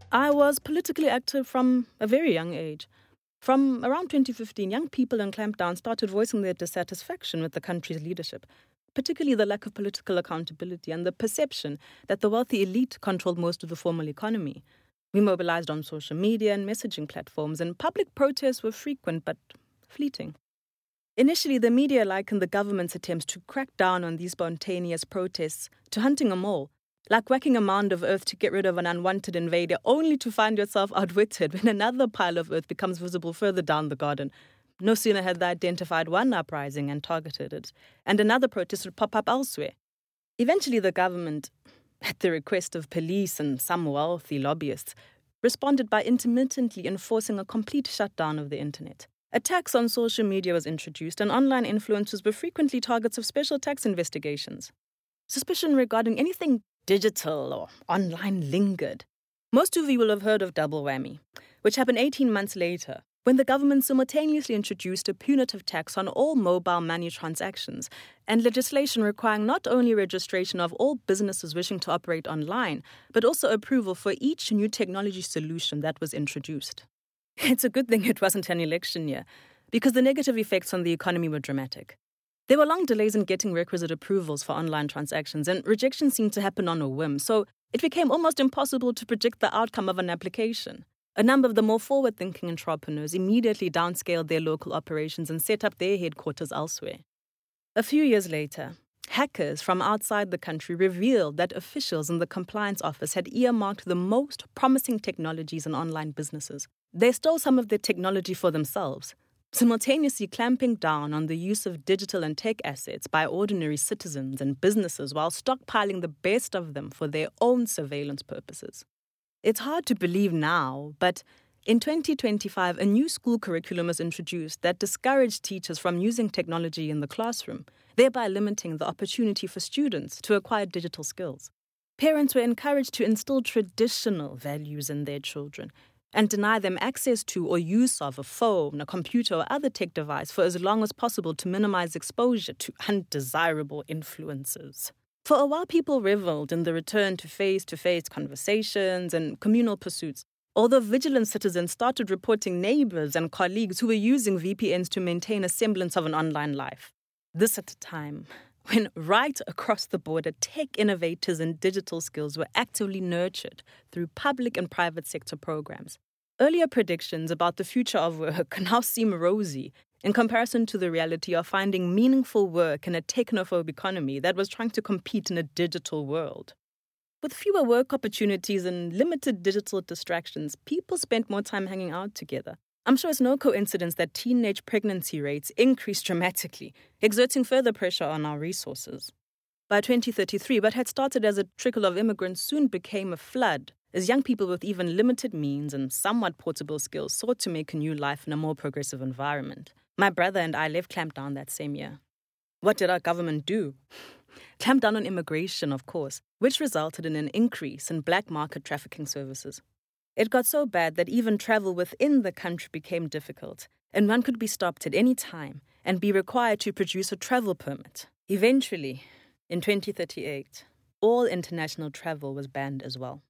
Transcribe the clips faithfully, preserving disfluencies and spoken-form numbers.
I was politically active from a very young age. From around twenty fifteen, young people in Clampdown started voicing their dissatisfaction with the country's leadership, particularly the lack of political accountability and the perception that the wealthy elite controlled most of the formal economy. We mobilized on social media and messaging platforms, and public protests were frequent but fleeting. Initially, the media likened the government's attempts to crack down on these spontaneous protests to hunting a mole, like whacking a mound of earth to get rid of an unwanted invader, only to find yourself outwitted when another pile of earth becomes visible further down the garden. No sooner had they identified one uprising and targeted it, and another protest would pop up elsewhere. Eventually, the government, at the request of police and some wealthy lobbyists, responded by intermittently enforcing a complete shutdown of the internet. A tax on social media was introduced, and online influencers were frequently targets of special tax investigations. Suspicion regarding anything digital or online lingered. Most of you will have heard of Double Whammy, which happened eighteen months later, when the government simultaneously introduced a punitive tax on all mobile money transactions and legislation requiring not only registration of all businesses wishing to operate online, but also approval for each new technology solution that was introduced. It's a good thing it wasn't an election year, because the negative effects on the economy were dramatic. There were long delays in getting requisite approvals for online transactions, and rejection seemed to happen on a whim, so it became almost impossible to predict the outcome of an application. A number of the more forward-thinking entrepreneurs immediately downscaled their local operations and set up their headquarters elsewhere. A few years later, hackers from outside the country revealed that officials in the compliance office had earmarked the most promising technologies in online businesses. They stole some of their technology for themselves, simultaneously clamping down on the use of digital and tech assets by ordinary citizens and businesses while stockpiling the best of them for their own surveillance purposes. It's hard to believe now, but in twenty twenty-five, a new school curriculum was introduced that discouraged teachers from using technology in the classroom, thereby limiting the opportunity for students to acquire digital skills. Parents were encouraged to instill traditional values in their children and deny them access to or use of a phone, a computer, or other tech device for as long as possible to minimize exposure to undesirable influences. For a while, people reveled in the return to face-to-face conversations and communal pursuits, although vigilant citizens started reporting neighbors and colleagues who were using V P Ns to maintain a semblance of an online life. This at a time when right across the border, tech innovators and digital skills were actively nurtured through public and private sector programs. Earlier predictions about the future of work now seem rosy in comparison to the reality of finding meaningful work in a technophobe economy that was trying to compete in a digital world. With fewer work opportunities and limited digital distractions, people spent more time hanging out together. I'm sure it's no coincidence that teenage pregnancy rates increased dramatically, exerting further pressure on our resources. By twenty thirty-three, what had started as a trickle of immigrants soon became a flood, as young people with even limited means and somewhat portable skills sought to make a new life in a more progressive environment. My brother and I left Clampdown that same year. What did our government do? Clamp down on immigration, of course, which resulted in an increase in black market trafficking services. It got so bad that even travel within the country became difficult, and one could be stopped at any time and be required to produce a travel permit. Eventually, in twenty thirty-eight, all international travel was banned as well.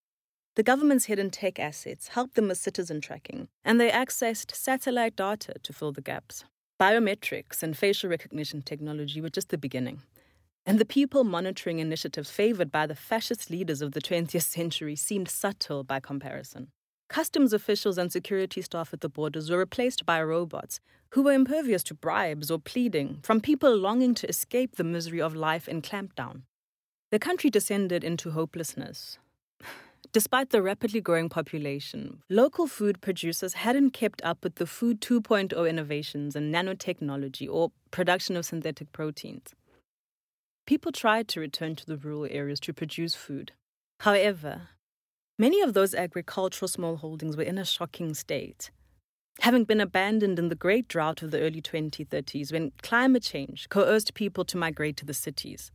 The government's hidden tech assets helped them with citizen tracking, and they accessed satellite data to fill the gaps. Biometrics and facial recognition technology were just the beginning. And the people monitoring initiatives favored by the fascist leaders of the twentieth century seemed subtle by comparison. Customs officials and security staff at the borders were replaced by robots who were impervious to bribes or pleading from people longing to escape the misery of life in Clampdown. The country descended into hopelessness. Despite the rapidly growing population, local food producers hadn't kept up with the Food two point oh innovations in nanotechnology or production of synthetic proteins. People tried to return to the rural areas to produce food. However, many of those agricultural smallholdings were in a shocking state, having been abandoned in the great drought of the early twenty thirties when climate change coerced people to migrate to the cities.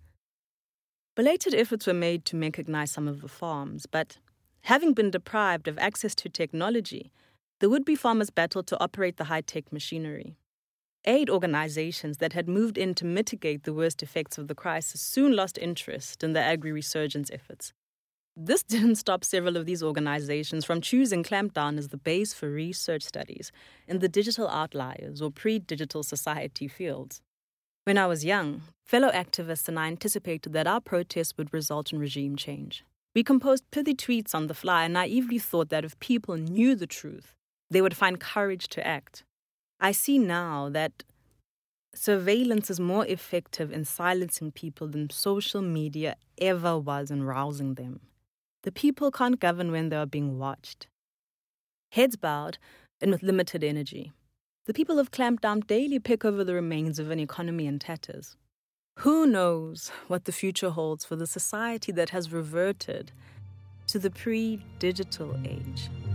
Belated efforts were made to mechanize some of the farms, but having been deprived of access to technology, the would-be farmers battled to operate the high-tech machinery. Aid organizations that had moved in to mitigate the worst effects of the crisis soon lost interest in the agri-resurgence efforts. This didn't stop several of these organizations from choosing clampdown as the base for research studies in the digital outliers or pre-digital society fields. When I was young, fellow activists and I anticipated that our protests would result in regime change. We composed pithy tweets on the fly and naively thought that if people knew the truth, they would find courage to act. I see now that surveillance is more effective in silencing people than social media ever was in rousing them. The people can't govern when they are being watched. Heads bowed and with limited energy, the people of Clampdown daily pick over the remains of an economy in tatters. Who knows what the future holds for the society that has reverted to the pre-digital age?